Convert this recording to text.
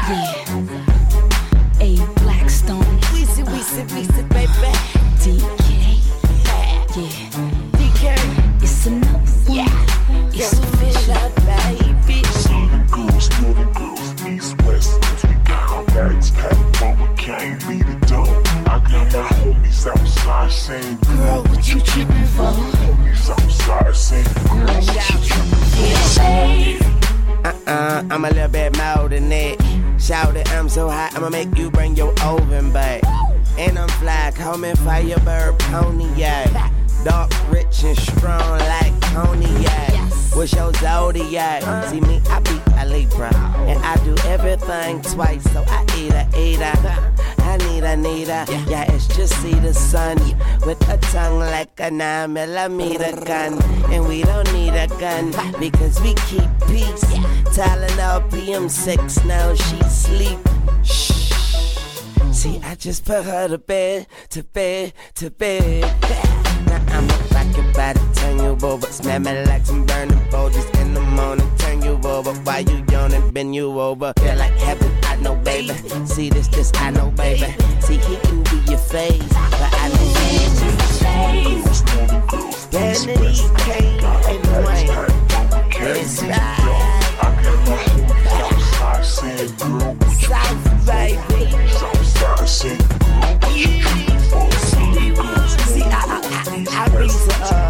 Yeah. A Blackstone. Weezy, baby. DK. Yeah. DK. It's enough. Yeah. It's official, baby. Southern girls, east, west. We got our bags packed, but we can't beat it though. I got my homies outside saying, girl, what you tripping for? Homies outside saying, girl, what you tripping for? I'm a little bit more than that. Shout it, I'm so hot, I'ma make you bring your oven back. And I'm fly, call me Firebird Pontiac. Dark, rich, and strong like cognac. What's your zodiac? See me, I be a Libra. And I do everything twice, so I eat a. I need a. Yeah, it's just see the sun. With a tongue like a 9mm gun. And we don't need a gun, because we keep peace. Tylenol PM6, now she sleep. Shh. See, I just put her to bed. Now I'm a rocket by the turn you over. Smell me like some burning boulders in the morning. Turn you over while you yawning, bend you over. Feel like heaven, I know, baby. See this, I know, baby. See, he can be your face, but I know you. Vanity came and went. It's right. I got my homies outside saying, girl, what you South, baby. outside saying, girl, what you tripping for? Southern girls, See, I be